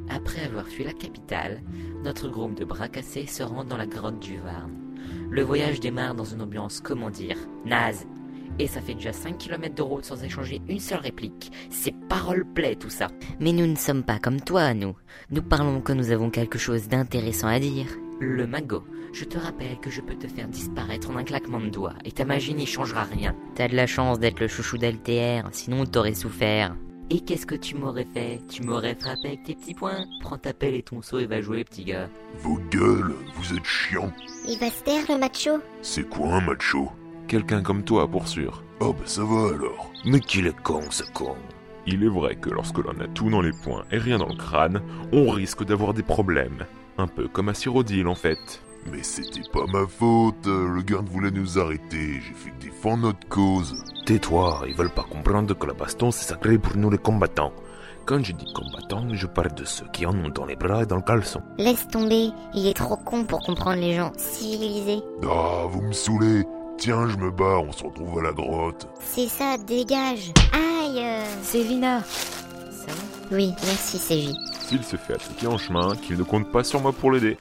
Après avoir fui la capitale, notre groupe de bras cassés se rend dans la grotte du Varn. Le voyage démarre dans une ambiance, comment dire, naze. Et ça fait déjà 5 km de route sans échanger une seule réplique. C'est parole play tout ça. Mais nous ne sommes pas comme toi, nous. Nous parlons quand nous avons quelque chose d'intéressant à dire. Le magot, je te rappelle que je peux te faire disparaître en un claquement de doigts, et ta magie n'y changera rien. T'as de la chance d'être le chouchou d'Altér, sinon t'aurais souffert. Et qu'est-ce que tu m'aurais fait? Tu m'aurais frappé avec tes petits poings? Prends ta pelle et ton seau et va jouer, petit gars. Vos gueules, vous êtes chiants. Il va se taire, le macho. C'est quoi un macho? Quelqu'un comme toi, pour sûr. Oh bah ça va alors. Mais qu'il est con, ce con. Il est vrai que lorsque l'on a tout dans les poings et rien dans le crâne, on risque d'avoir des problèmes. Un peu comme à Cyrodiil, en fait. Mais c'était pas ma faute, le garde voulait nous arrêter, j'ai fait que défendre notre cause. Tais-toi, ils veulent pas comprendre que la baston c'est sacré pour nous les combattants. Quand je dis combattants, je parle de ceux qui en ont dans les bras et dans le caleçon. Laisse tomber, il est trop con pour comprendre les gens civilisés. Ah, vous me saoulez. Tiens, je me barre, on se retrouve à la grotte. C'est ça, dégage. Aïe. Sévina. Ça va? Oui, merci CJ. S'il se fait attaquer en chemin, qu'il ne compte pas sur moi pour l'aider.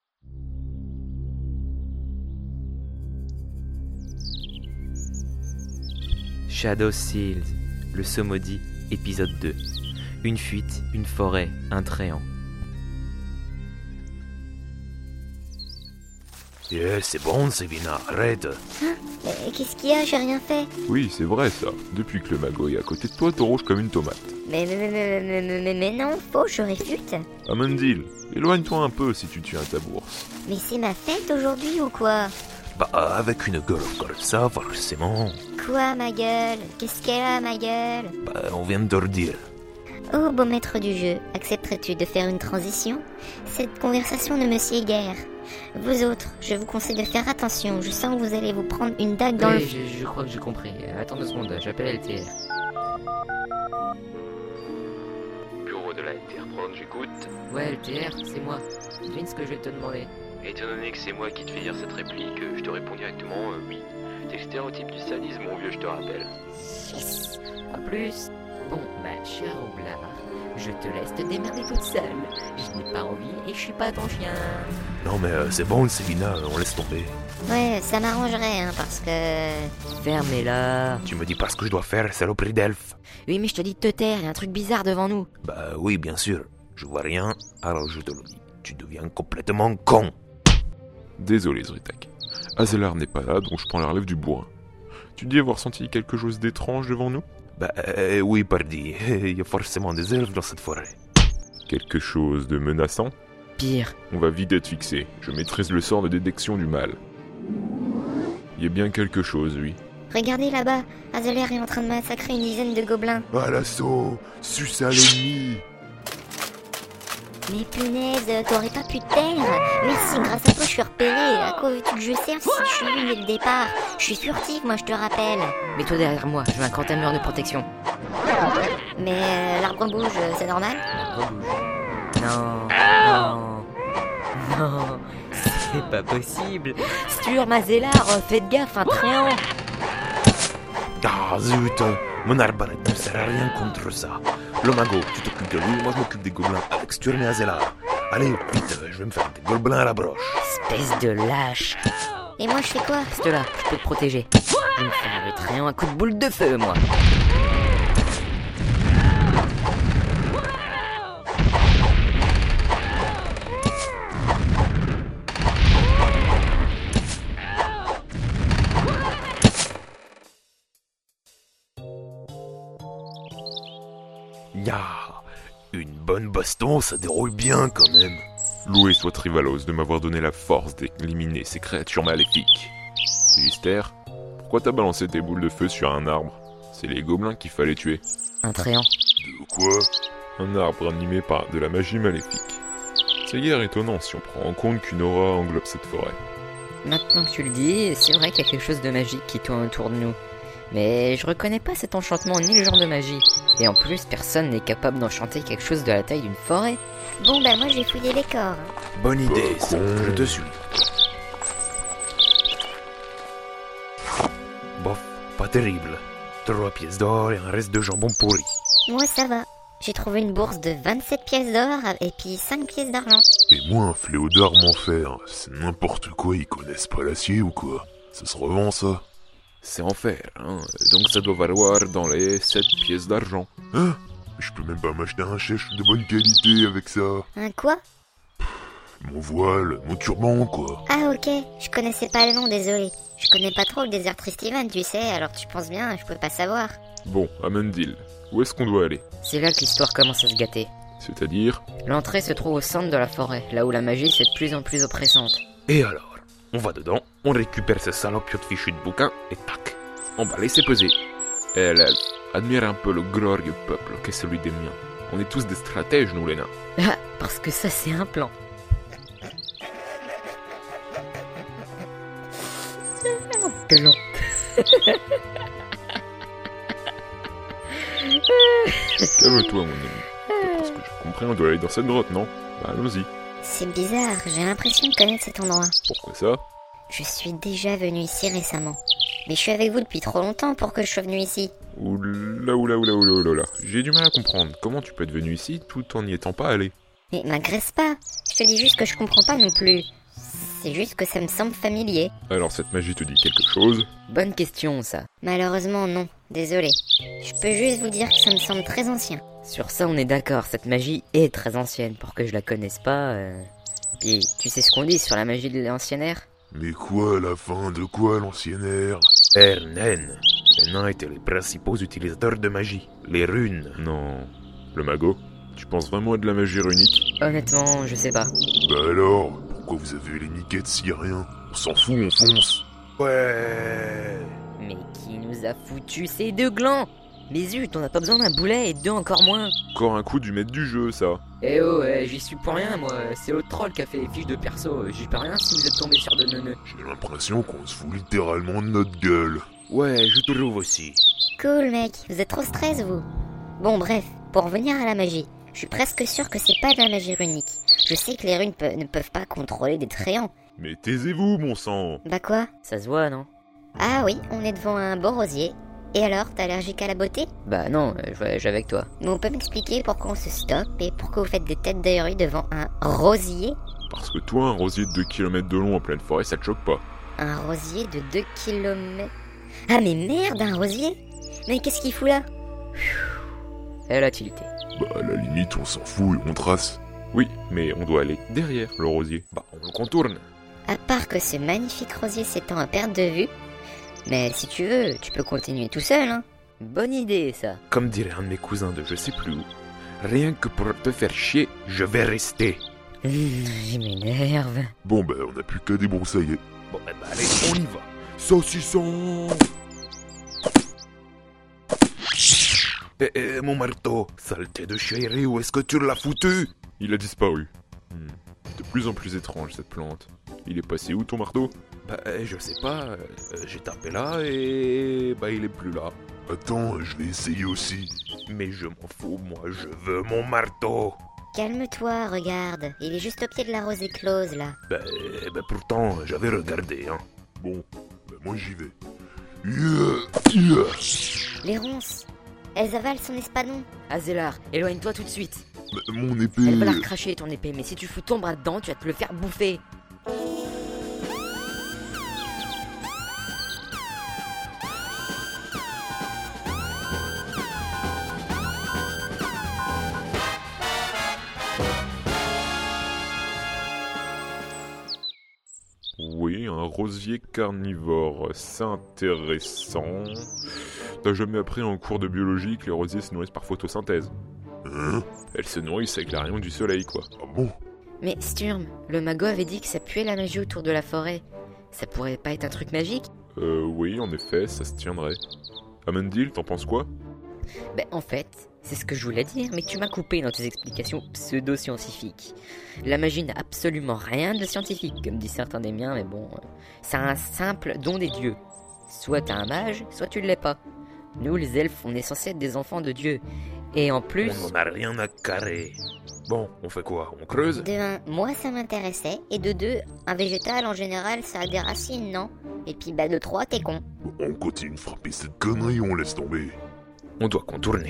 Shadow Seals, le saut maudit, épisode 2. Une fuite, une forêt, un tréant. C'est bon, Sévina, arrête. Qu'est-ce qu'il y a? J'ai rien fait. Oui, c'est vrai ça. Depuis que le magot est à côté de toi, t'es rouge comme une tomate. Mais non, faux, je réfute. Amandil, éloigne-toi un peu si tu tiens à ta bourse. Mais c'est ma fête aujourd'hui ou quoi? Bah, avec une gueule comme ça, forcément. Quoi, ma gueule? Qu'est-ce qu'elle a, ma gueule? Bah, on vient de te le dire. Oh, beau maître du jeu, accepterais-tu de faire une transition? Cette conversation ne me sied guère. Vous autres, je vous conseille de faire attention, je sens que vous allez vous prendre une dague dans le... Je crois que j'ai compris. Attends 2 secondes, j'appelle LTR. Bureau de la LTR Prod, j'écoute. Ouais, LTR, c'est moi. Devine ce que je vais te demander. Étant donné que c'est moi qui te fais dire cette réplique, je te réponds directement oui. C'est le stéréotype du sadisme, mon vieux, je te rappelle. Yes. En plus, bon, ma chère Roublard, je te laisse te démerder toute seule. Je n'ai pas envie et je suis pas ton chien. Non mais c'est bon, Sévina, on laisse tomber. Ouais, ça m'arrangerait, hein, parce que... Fermez-la. Tu me dis pas ce que je dois faire, saloperie d'elfe. Oui, mais je te dis de te taire, il y a un truc bizarre devant nous. Bah oui, bien sûr. Je vois rien, alors je te le dis. Tu deviens complètement con. Désolé, Zritak. Azelar n'est pas là, donc je prends la relève du bourrin. Tu dis avoir senti quelque chose d'étrange devant nous? Bah oui, pardi. Il y a forcément des elfes dans cette forêt. Quelque chose de menaçant? Pire. On va vite être fixé. Je maîtrise le sort de détection du mal. Il y a bien quelque chose, oui. Regardez là-bas, Azeler est en train de massacrer une dizaine de gobelins. À l'assaut, suce à l'ennemi. Mais punaise, t'aurais pas pu te taire. Merci, grâce à toi je suis repéré. À quoi veux-tu que je serve si je suis venu dès le départ? Je suis furtive, moi je te rappelle. Mets-toi derrière moi, je mets un grand mur de protection. Mais l'arbre bouge, c'est normal? Non, c'est pas possible. Stur, Mazélar, faites gaffe, un tréant. Ah zut, mon arbalète ne sert à rien contre ça. Le magot, tu t'occupes de lui, moi je m'occupe des gobelins avec Sturm et Azelar. Allez, vite, je vais me faire des gobelins à la broche. Espèce de lâche. Et moi je fais quoi? Reste là, je peux te protéger. Je vais me faire le tréant à coup de boule de feu, moi. Ya, une bonne baston, ça déroule bien quand même. Loué soit Trivalos de m'avoir donné la force d'éliminer ces créatures maléfiques. Célister, pourquoi t'as balancé tes boules de feu sur un arbre? C'est les gobelins qu'il fallait tuer. Un tréant. De quoi? Un arbre animé par de la magie maléfique. C'est guère étonnant si on prend en compte qu'une aura englobe cette forêt. Maintenant que tu le dis, c'est vrai qu'il y a quelque chose de magique qui tourne autour de nous. Mais je reconnais pas cet enchantement ni le genre de magie. Et en plus, personne n'est capable d'enchanter quelque chose de la taille d'une forêt. Bon bah moi j'ai fouillé les corps. Bonne idée, ça, je te suis. Bof, pas terrible. 3 pièces d'or et un reste de jambon pourri. Moi ça va. J'ai trouvé une bourse de 27 pièces d'or et puis 5 pièces d'argent. Et moi, un fléau d'armes en fer, c'est n'importe quoi, ils connaissent pas l'acier ou quoi? Ça se revend ça? C'est en fer, hein. Donc ça doit valoir dans les 7 pièces d'argent. Hein? Je peux même pas m'acheter un chèche de bonne qualité avec ça. Un quoi? Mon voile, mon turban quoi. Ah ok, je connaissais pas le nom, désolé. Je connais pas trop le désert Tristivan, tu sais, alors tu penses bien, je peux pas savoir. Bon, Amandil, où est-ce qu'on doit aller? C'est là que l'histoire commence à se gâter. C'est-à-dire? L'entrée se trouve au centre de la forêt, là où la magie c'est de plus en plus oppressante. Et alors, on va dedans, on récupère ces salopiotes fichus de bouquins, et tac, on va laisser peser. Eh l'elfe, admire un peu le glorieux peuple qu'est celui des miens. On est tous des stratèges, nous les nains. Ah, parce que ça c'est un plan. Plan. Calme-toi, mon ami. D'après ce que j'ai compris, on doit aller dans cette grotte, non? Bah, allons-y. C'est bizarre, j'ai l'impression de connaître cet endroit. Pourquoi ça? Je suis déjà venu ici récemment. Mais je suis avec vous depuis trop longtemps pour que je sois venu ici. Oula. J'ai du mal à comprendre. Comment tu peux être venu ici tout en n'y étant pas allé? Mais m'agresse pas, je te dis juste que je comprends pas non plus. C'est juste que ça me semble familier. Alors cette magie te dit quelque chose? Bonne question ça. Malheureusement non, désolé. Je peux juste vous dire que ça me semble très ancien. Sur ça on est d'accord, cette magie est très ancienne. Pour que je la connaisse pas... Puis tu sais ce qu'on dit sur la magie de l'ancienne ère? Mais quoi, la fin de quoi, l'ancienne ère? Naine. Les nains étaient les principaux utilisateurs de magie. Les runes. Non. Le magot? Tu penses vraiment à de la magie runique? Honnêtement, je sais pas. Bah alors, pourquoi vous avez les niquettes si rien? On s'en fout, on fonce. Ouais. Mais qui nous a foutu ces deux glands? Mais zut, on n'a pas besoin d'un boulet et deux encore moins. Encore un coup du maître du jeu, ça. Eh oh, j'y suis pour rien, moi. C'est l'autre troll qui a fait les fiches de perso. J'y peux rien si vous êtes tombé sur de neuneux. J'ai l'impression qu'on se fout littéralement de notre gueule. Ouais, je trouve aussi. Cool mec, vous êtes trop stress vous. Bon bref, pour revenir à la magie. Je suis presque sûr que c'est pas de la magie runique. Je sais que les runes ne peuvent pas contrôler des tréants. Mais taisez-vous, mon sang. Bah quoi? Ça se voit, non? Ah oui, on est devant un beau rosier. Et alors, t'es allergique à la beauté? Bah non, je voyage avec toi. Mais on peut m'expliquer pourquoi on se stoppe et pourquoi vous faites des têtes d'ahuri devant un rosier? Parce que toi, un rosier de 2 km de long en pleine forêt, ça te choque pas. Un rosier de 2 km... Ah mais merde, un rosier? Mais qu'est-ce qu'il fout là? Elle a tilté. Bah à la limite, on s'en fout et on trace. Oui, mais on doit aller derrière le rosier. Bah, on le contourne. À part que ce magnifique rosier s'étend à perte de vue. Mais si tu veux, tu peux continuer tout seul, hein. Bonne idée, ça. Comme dirait un de mes cousins de je sais plus où, rien que pour te faire chier, je vais rester. Il m'énerve. Bon bah on n'a plus qu'à débroussailler. Bon, bah allez, on y va. Saucisson. Mon marteau, saleté de chéri, où est-ce que tu l'as foutu? Il a disparu. De plus en plus étrange, cette plante. Il est passé où, ton marteau? Bah, je sais pas, j'ai tapé là et... bah, il est plus là. Attends, je vais essayer aussi. Mais je m'en fous, moi, je veux mon marteau. Calme-toi, regarde. Il est juste au pied de la rosée close, là. Bah, pourtant, j'avais regardé, hein. Bon, bah moi j'y vais. Les ronces, elles avalent son espadon. Azélar, éloigne-toi tout de suite. Bah, mon épée... Elle va la recracher ton épée, mais si tu fous ton bras dedans, tu vas te le faire bouffer. Oui, un rosier carnivore, c'est intéressant. T'as jamais appris en cours de biologie que les rosiers se nourrissent par photosynthèse? Hein? Elles se nourrissent avec la rayon du soleil, quoi. Ah bon? Mais Sturm, le magot avait dit que ça puait la magie autour de la forêt. Ça pourrait pas être un truc magique? Oui, en effet, ça se tiendrait. Amandil, t'en penses quoi? Ben en fait, c'est ce que je voulais dire, mais tu m'as coupé dans tes explications pseudo-scientifiques. La magie n'a absolument rien de scientifique, comme disent certains des miens, mais bon, c'est un simple don des dieux. Soit t'es un mage, soit tu ne l'es pas. Nous, les elfes, on est censés être des enfants de Dieu. Et en plus... On n'en a rien à carrer. Bon, on fait quoi? On creuse? De un, moi ça m'intéressait. Et de deux, un végétal en général ça a des racines, non? Et puis bah de trois, t'es con. On continue de frapper cette connerie ou on laisse tomber? On doit contourner.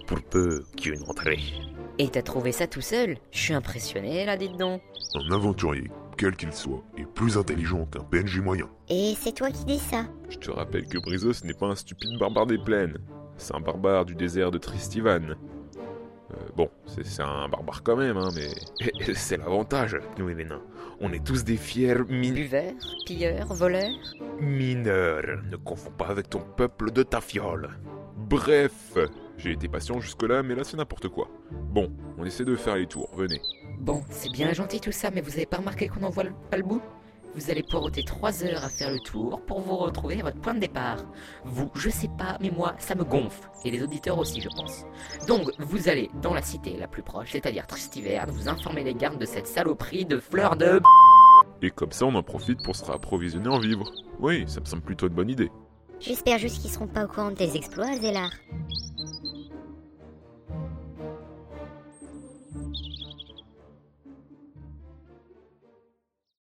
pour peu qu'il y ait une entrée. Et t'as trouvé ça tout seul? Je suis impressionné là, dites donc. Un aventurier, quel qu'il soit, est plus intelligent qu'un PNJ moyen. Et c'est toi qui dis ça. Je te rappelle que Brizos n'est pas un stupide barbare des plaines. C'est un barbare du désert de Tristivan. Bon, c'est un barbare quand même, hein, mais... Et c'est l'avantage avec nous, les nains. On est tous des fiers Buveurs, pilleurs, voleurs? Mineur, ne confonds pas avec ton peuple de tafiole. Bref, j'ai été patient jusque-là, mais là c'est n'importe quoi. Bon, on essaie de faire les tours, venez. Bon, c'est bien gentil tout ça, mais vous avez pas remarqué qu'on n'en voit pas le bout? Vous allez poireauter 3 heures à faire le tour pour vous retrouver à votre point de départ. Vous, je sais pas, mais moi, ça me gonfle. Et les auditeurs aussi, je pense. Donc, vous allez dans la cité la plus proche, c'est-à-dire Tristiverne, vous informez les gardes de cette saloperie de fleurs de... Et comme ça on en profite pour se réapprovisionner en vivres. Oui, ça me semble plutôt une bonne idée. J'espère juste qu'ils seront pas au courant de tes exploits, Zélar.